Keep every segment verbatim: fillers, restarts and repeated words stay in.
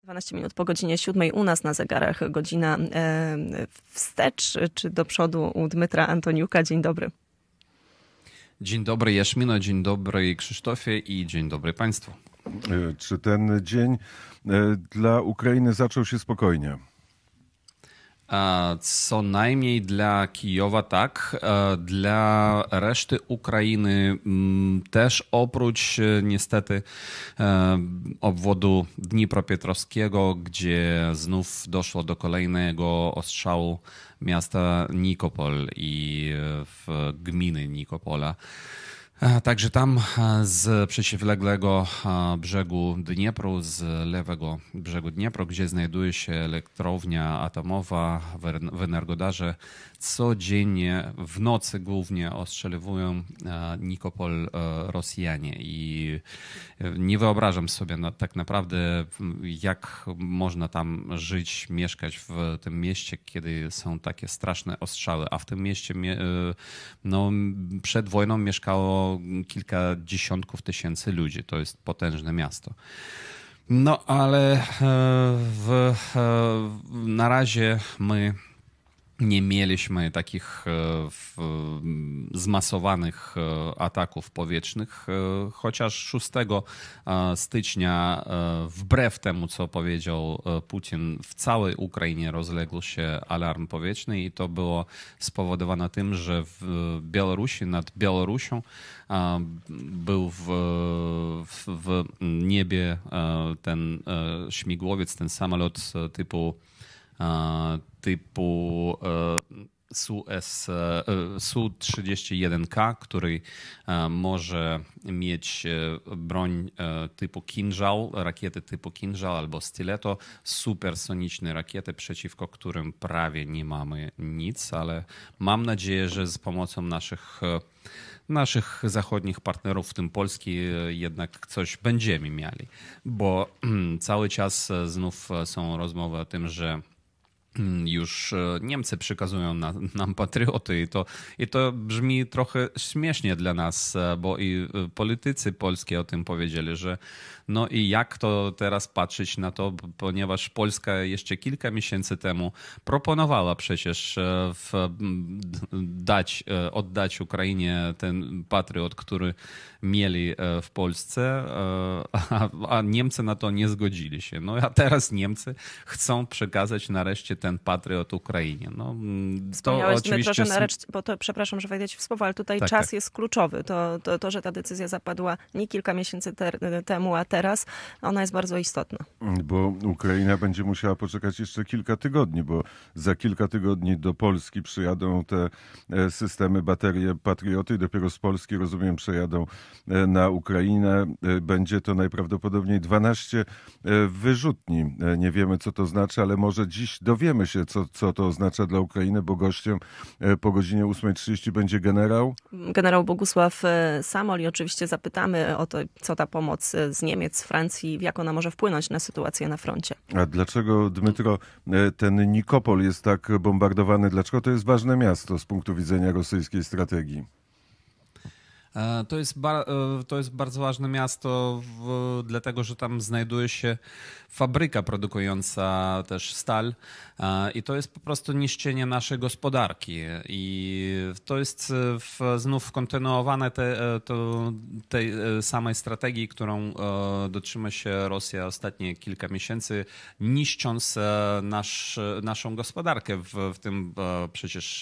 dwanaście minut po godzinie siódmej u nas na zegarach, godzina e, wstecz czy do przodu u Dmytra Antoniuka. Dzień dobry. Dzień dobry Jaśmino, dzień dobry Krzysztofie i dzień dobry Państwu. Czy ten dzień dla Ukrainy zaczął się spokojnie? Co najmniej dla Kijowa tak, dla reszty Ukrainy też oprócz niestety obwodu Dnipropietrowskiego, gdzie znów doszło do kolejnego ostrzału miasta Nikopol i w gminy Nikopola. Także tam z przeciwległego brzegu Dniepru, z lewego brzegu Dniepru, gdzie znajduje się elektrownia atomowa w Energodarze, codziennie w nocy głównie ostrzeliwują Nikopol Rosjanie. I nie wyobrażam sobie no, tak naprawdę, jak można tam żyć, mieszkać w tym mieście, kiedy są takie straszne ostrzały. A w tym mieście no, przed wojną mieszkało kilka dziesiątków tysięcy ludzi. To jest potężne miasto. No ale w, na razie my nie mieliśmy takich zmasowanych ataków powietrznych, chociaż szóstego stycznia, wbrew temu, co powiedział Putin, w całej Ukrainie rozległ się alarm powietrzny i to było spowodowane tym, że w Białorusi, nad Białorusią był w, w, w niebie ten śmigłowiec, ten samolot typu typu Su trzydzieści jeden K, który może mieć broń typu Kinżał, rakiety typu Kinżał albo Stiletto, supersoniczne rakiety, przeciwko którym prawie nie mamy nic, ale mam nadzieję, że z pomocą naszych naszych zachodnich partnerów, w tym Polski, jednak coś będziemy mieli, bo cały czas znów są rozmowy o tym, że już Niemcy przekazują na, nam patrioty i to, i to brzmi trochę śmiesznie dla nas, bo i politycy polskie o tym powiedzieli, że no i jak to teraz patrzeć na to, ponieważ Polska jeszcze kilka miesięcy temu proponowała przecież w, dać, oddać Ukrainie ten patriot, który mieli w Polsce, a, a Niemcy na to nie zgodzili się. No a teraz Niemcy chcą przekazać nareszcie ten patriot Ukrainie. No, to oczywiście... Proszę, na recz, bo to, przepraszam, że wejdę ci w słowo, ale tutaj tak, czas tak. jest kluczowy. To, to, to, że ta decyzja zapadła nie kilka miesięcy ter, temu, a teraz, ona jest bardzo istotna. Bo Ukraina będzie musiała poczekać jeszcze kilka tygodni, bo za kilka tygodni do Polski przyjadą te systemy, baterie Patrioty i dopiero z Polski, rozumiem, przejadą na Ukrainę. Będzie to najprawdopodobniej dwanaście wyrzutni. Nie wiemy, co to znaczy, ale może dziś dowiemy się, co, co to oznacza dla Ukrainy, bo gościem po godzinie ósmej trzydzieści będzie generał. Generał Bogusław Samol i oczywiście zapytamy o to, co ta pomoc z Niemiec, z Francji, jak ona może wpłynąć na sytuację na froncie. A dlaczego, Dmytro, ten Nikopol jest tak bombardowany? Dlaczego to jest ważne miasto z punktu widzenia rosyjskiej strategii? To jest, to jest bardzo ważne miasto, w, dlatego że tam znajduje się fabryka produkująca też stal i to jest po prostu niszczenie naszej gospodarki. I to jest w, znów kontynuowane te, to, tej samej strategii, którą dotrzyma się Rosja ostatnie kilka miesięcy, niszcząc nasz, naszą gospodarkę, w, w tym przecież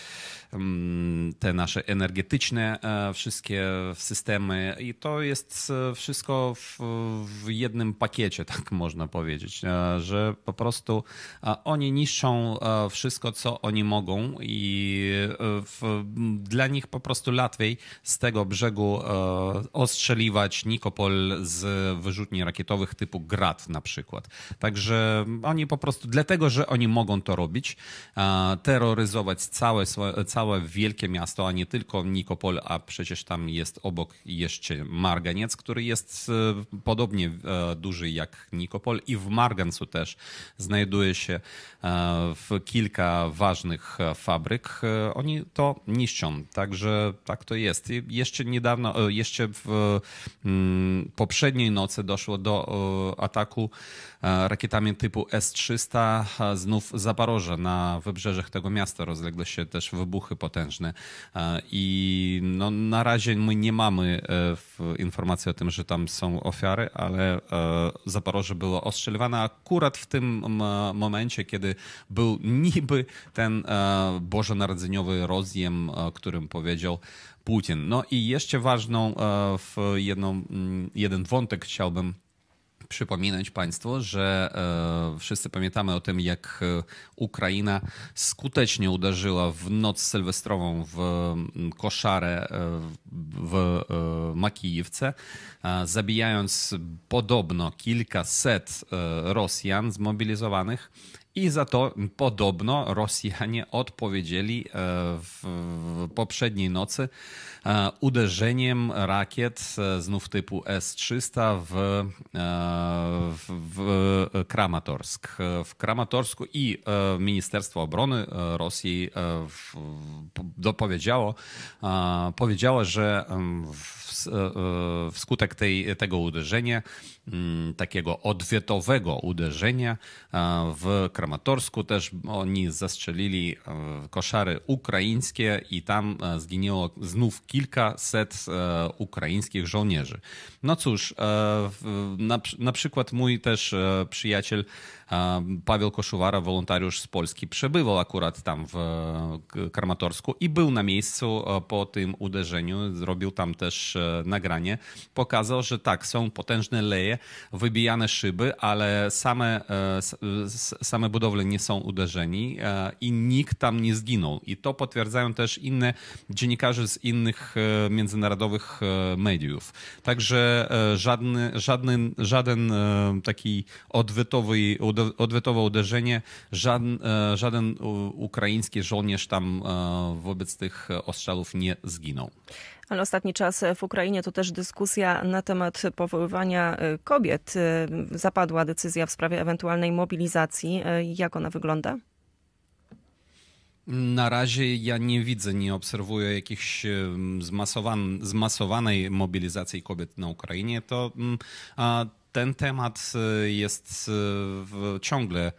te nasze energetyczne wszystkie systemy i to jest wszystko w, w jednym pakiecie, tak można powiedzieć, że po prostu oni niszczą wszystko, co oni mogą i w, dla nich po prostu łatwiej z tego brzegu ostrzeliwać Nikopol z wyrzutni rakietowych typu Grad na przykład. Także oni po prostu, dlatego, że oni mogą to robić, terroryzować całe, całe wielkie miasto, a nie tylko Nikopol, a przecież tam jest obok jeszcze Marganiec, który jest podobnie duży jak Nikopol i w Margancu też znajduje się w kilka ważnych fabryk. Oni to niszczą, także tak to jest. I jeszcze niedawno, jeszcze w poprzedniej nocy doszło do ataku rakietami typu S trzysta. Znów Zaporoże, na wybrzeżach tego miasta rozległy się też wybuchy potężne i no, na razie my nie mamy informacji o tym, że tam są ofiary, ale Zaporoże było ostrzeliwane akurat w tym momencie, kiedy był niby ten bożonarodzeniowy rozjem, o którym powiedział Putin. No i jeszcze ważną w jedną, jeden wątek chciałbym przypominać Państwu, że e, wszyscy pamiętamy o tym, jak Ukraina skutecznie uderzyła w noc sylwestrową w koszarę w e, Makijówce, e, zabijając podobno kilkaset e, Rosjan zmobilizowanych. I za to podobno Rosjanie odpowiedzieli w poprzedniej nocy uderzeniem rakiet znów typu S trzysta w, w, w Kramatorsk. W Kramatorsku i Ministerstwo Obrony Rosji dopowiedziało, powiedziało, że wskutek tej, tego uderzenia, takiego odwietowego uderzenia w Kramatorsku też oni zastrzelili koszary ukraińskie i tam zginęło znów kilkaset ukraińskich żołnierzy. No cóż, na, na przykład mój też przyjaciel Paweł Koszuwara, wolontariusz z Polski, przebywał akurat tam w Kramatorsku i był na miejscu po tym uderzeniu. Zrobił tam też nagranie. Pokazał, że tak, są potężne leje, wybijane szyby, ale same, same budowle nie są uderzeni i nikt tam nie zginął. I to potwierdzają też inne dziennikarze z innych międzynarodowych mediów. Także żadny, żadny, żaden taki odwytowy odwetowe uderzenie, żaden, żaden ukraiński żołnierz tam wobec tych ostrzałów nie zginął. Ale ostatni czas w Ukrainie to też dyskusja na temat powoływania kobiet. Zapadła decyzja w sprawie ewentualnej mobilizacji. Jak ona wygląda? Na razie ja nie widzę, nie obserwuję jakiejś zmasowan, zmasowanej mobilizacji kobiet na Ukrainie. To a, ten temat jest ciągle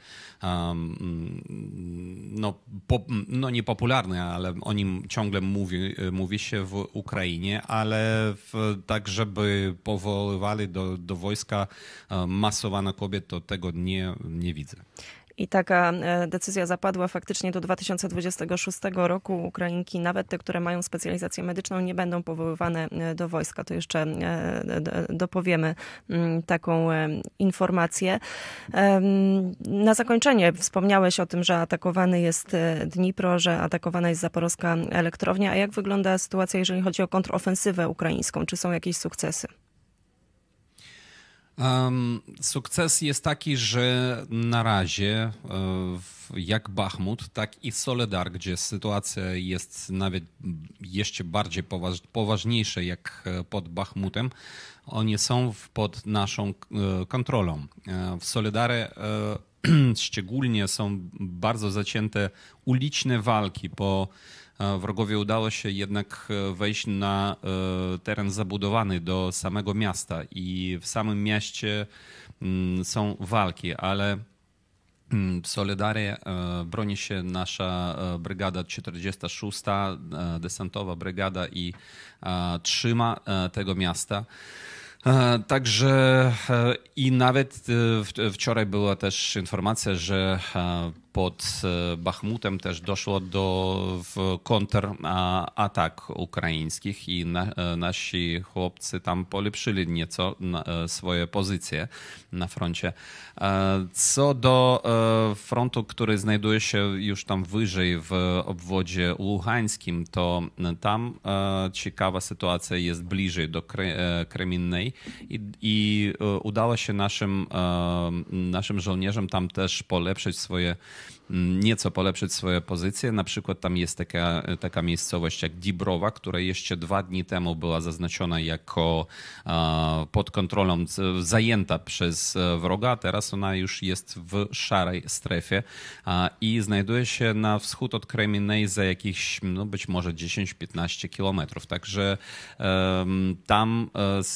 no, po, no niepopularny, ale o nim ciągle mówi, mówi się w Ukrainie, ale w, tak, żeby powoływali do, do wojska masowane kobiet, to tego nie, nie widzę. I taka decyzja zapadła faktycznie do dwa tysiące dwudziestego szóstego roku. Ukrainki, nawet te, które mają specjalizację medyczną, nie będą powoływane do wojska. To jeszcze dopowiemy taką informację. Na zakończenie wspomniałeś o tym, że atakowany jest Dnipro, że atakowana jest zaporowska elektrownia. A jak wygląda sytuacja, jeżeli chodzi o kontrofensywę ukraińską? Czy są jakieś sukcesy? Um, sukces jest taki, że na razie jak Bachmut, tak i Soledar, gdzie sytuacja jest nawet jeszcze bardziej poważ, poważniejsza jak pod Bachmutem, oni są pod naszą kontrolą. W Soledarze szczególnie są bardzo zacięte uliczne walki, bo wrogowi udało się jednak wejść na teren zabudowany do samego miasta i w samym mieście są walki, ale w Soledarze broni się nasza brygada czterdziesta szósta, desantowa brygada i trzyma tego miasta. Także i nawet wczoraj była też informacja, że pod Bachmutem też doszło do kontratak ukraińskich i na, nasi chłopcy tam polepszyli nieco swoje pozycje na froncie. Co do frontu, który znajduje się już tam wyżej w obwodzie luhańskim, to tam ciekawa sytuacja jest bliżej do Kreminnej i, i udało się naszym, naszym żołnierzom tam też polepszyć swoje nieco polepszyć swoje pozycje. Na przykład tam jest taka, taka miejscowość jak Dibrowa, która jeszcze dwa dni temu była zaznaczona jako pod kontrolą, zajęta przez wroga, a teraz ona już jest w szarej strefie i znajduje się na wschód od Kreminnej za jakichś no być może dziesięć do piętnastu kilometrów. Także tam sytuacja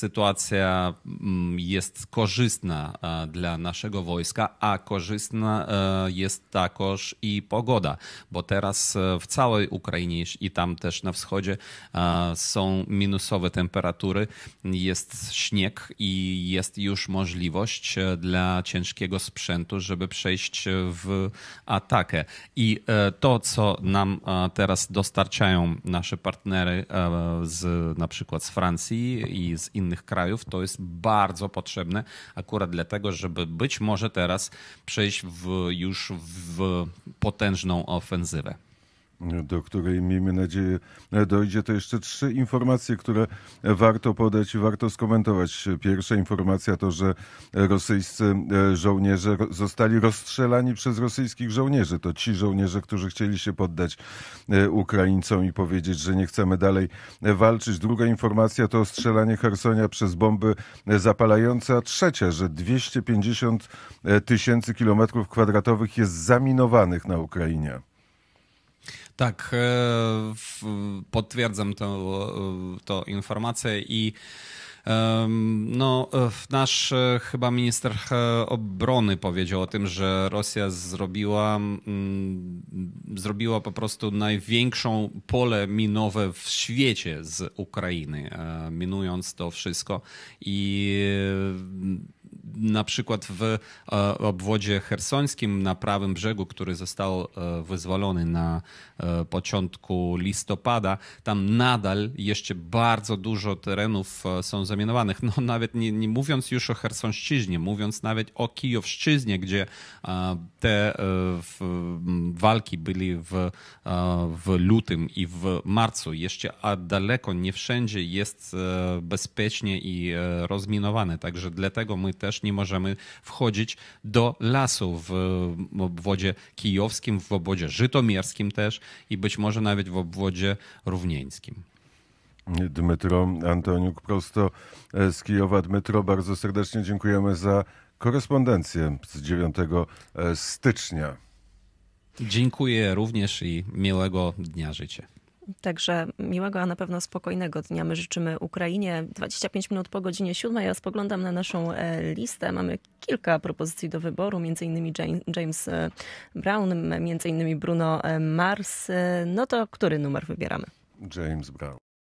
sytuacja jest korzystna dla naszego wojska, a korzystna jest także i pogoda, bo teraz w całej Ukrainie i tam też na wschodzie są minusowe temperatury, jest śnieg i jest już możliwość dla ciężkiego sprzętu, żeby przejść w atakę. I to, co nam teraz dostarczają nasze partnery z, na przykład z Francji i z innych krajów, to jest bardzo potrzebne akurat dlatego, żeby być może teraz przejść w, już w potężną ofensywę, do której, miejmy nadzieję, dojdzie. To jeszcze trzy informacje, które warto podać i warto skomentować. Pierwsza informacja to, że rosyjscy żołnierze zostali rozstrzelani przez rosyjskich żołnierzy. To ci żołnierze, którzy chcieli się poddać Ukraińcom i powiedzieć, że nie chcemy dalej walczyć. Druga informacja to ostrzelanie Chersonia przez bomby zapalające, a trzecia, że dwieście pięćdziesiąt tysięcy kilometrów kwadratowych jest zaminowanych na Ukrainie. Tak, potwierdzam to, to informację i no, nasz chyba minister obrony powiedział o tym, że Rosja zrobiła, zrobiła po prostu największą pole minowe w świecie z Ukrainy, minując to wszystko i na przykład w obwodzie chersońskim na prawym brzegu, który został wyzwolony na początku listopada, tam nadal jeszcze bardzo dużo terenów są zaminowanych. No nawet nie, nie mówiąc już o Chersonszczyźnie, mówiąc nawet o Kijowszczyźnie, gdzie te walki byli w, w lutym i w marcu jeszcze, a daleko nie wszędzie jest bezpiecznie i rozminowane. Także dlatego my też nie możemy wchodzić do lasu w obwodzie kijowskim, w obwodzie żytomierskim też i być może nawet w obwodzie równieńskim. Dmytro Antoniuk prosto z Kijowa. Dmytro, bardzo serdecznie dziękujemy za korespondencję z dziewiątego stycznia. Dziękuję również i miłego dnia życzę. Także miłego, a na pewno spokojnego dnia my życzymy Ukrainie. dwadzieścia pięć minut po godzinie siódmej. Ja spoglądam na naszą listę. Mamy kilka propozycji do wyboru, między innymi James Brown, między innymi Bruno Mars. No to który numer wybieramy? James Brown.